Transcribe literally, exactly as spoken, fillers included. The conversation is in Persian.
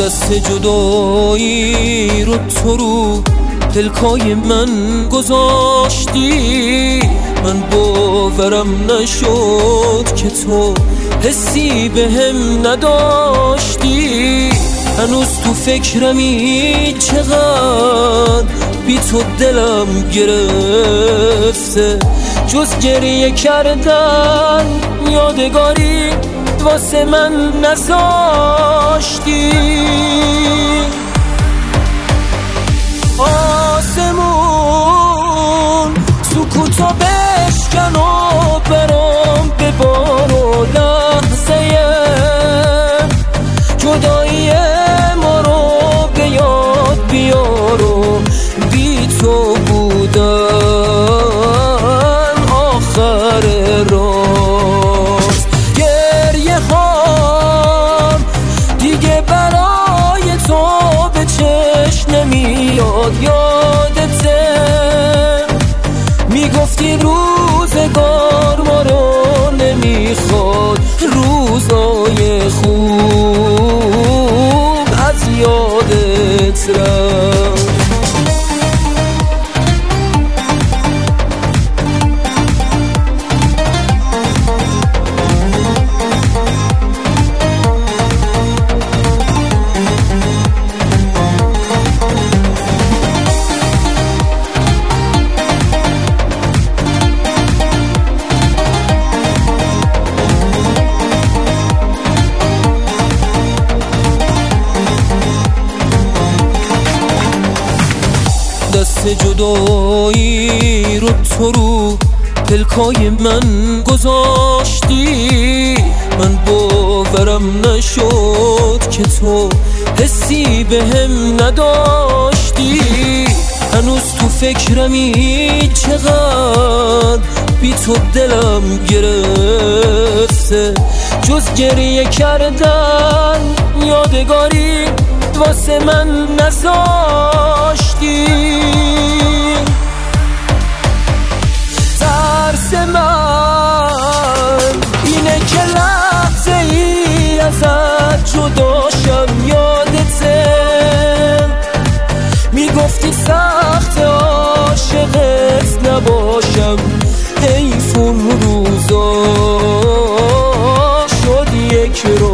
دست جدایی رو تو رو دلکای من گذاشتی، من باورم نشد که تو حسی به هم نداشتی. هنوز تو فکرمی چقدر بی تو دلم گرفته، جز گریه کردن یادگاری واسه من نذاشتی. آسمون سکوتو بشکن و برام ببار و لحظه جدایی ما رو به یاد بیار و بی تو بودن آخر راست. گریه هام دیگه برای تو به چشم نمیاد، یادته میگفتی روزگار ما رو نمیخواد، روزای خوب از یادت رفت. دست جدایی رو تو رو دلکای من گذاشتی، من باورم نشد که تو حسی به هم نداشتی. هنوز تو فکرمی چقدر بی تو دلم گرفته، جز گریه کردن یادگاری واسه من نذاشتی. ترس من اینه که لحظه ای ازت جداشم، یادته میگفتی سخت عاشقت نباشم، حیف اون روزا شد یک رو